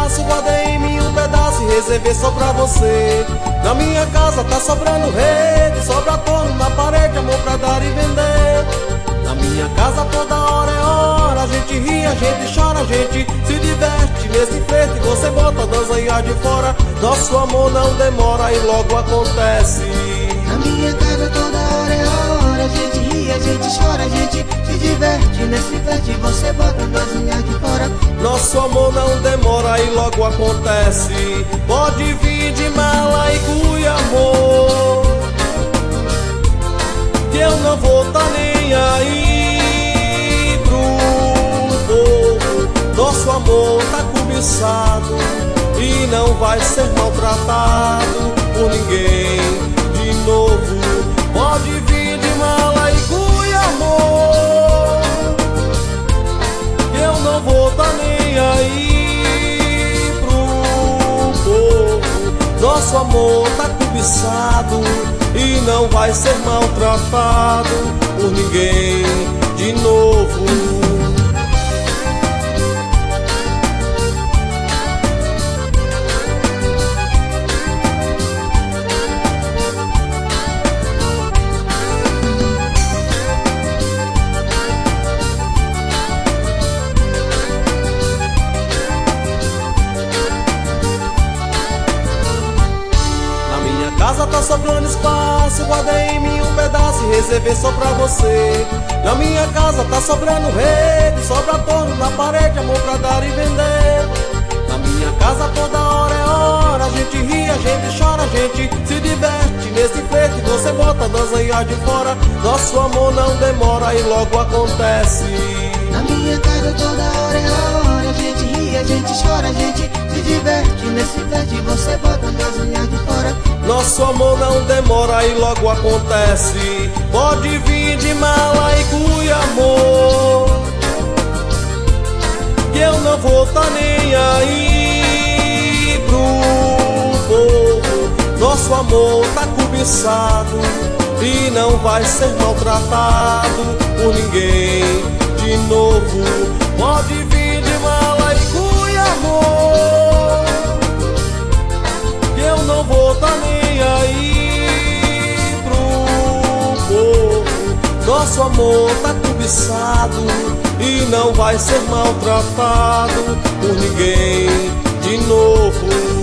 espaço, guardei em mim um pedaço e reservei só pra você. Na minha casa tá sobrando rede, sobra torno na parede, amor pra dar e vender. Na minha casa toda hora é hora, a gente ri, a gente chora, a gente se diverte. Nesse flerte você bota a dança de fora. Nosso amor não demora e logo acontece. Na minha casa toda hora é hora, a gente ri, a gente chora, a gente se diverte. Nesse flerte você bota a dança de fora. Nosso amor não demora e logo acontece. Pode vir de mala e cuia, amor, que eu não vou tá nem aí pro povo. Nosso amor tá cobiçado e não vai ser maltratado por ninguém de novo. Pode vir de mala e cuia, amor, que eu não vou tá nem aí pro povo. Nosso amor tá cobiçado e não vai ser maltratado por ninguém de novo. Casa tá sobrando espaço, guardei em mim um pedaço e reservei só pra você. Na minha casa tá sobrando rede, sobra torno na parede, amor pra dar e vender. Na minha casa toda hora é hora, a gente ri, a gente chora, a gente se diverte. Nesse flerte você bota a dança de fora. Nosso amor não demora e logo acontece. Na minha casa toda hora é hora, a gente ri, a gente chora, a gente se diverte. Nesse flerte você bota a dança de fora. Nosso amor não demora e logo acontece. Pode vir de mala e cuia, amor, que eu não vou tá nem aí pro povo. Nosso amor tá cobiçado e não vai ser maltratado por ninguém de novo. Pode vir de mala e cuia, amor, que eu não vou tá nem aí pro povo. Nosso amor tá cobiçado e não vai ser maltratado por ninguém de novo.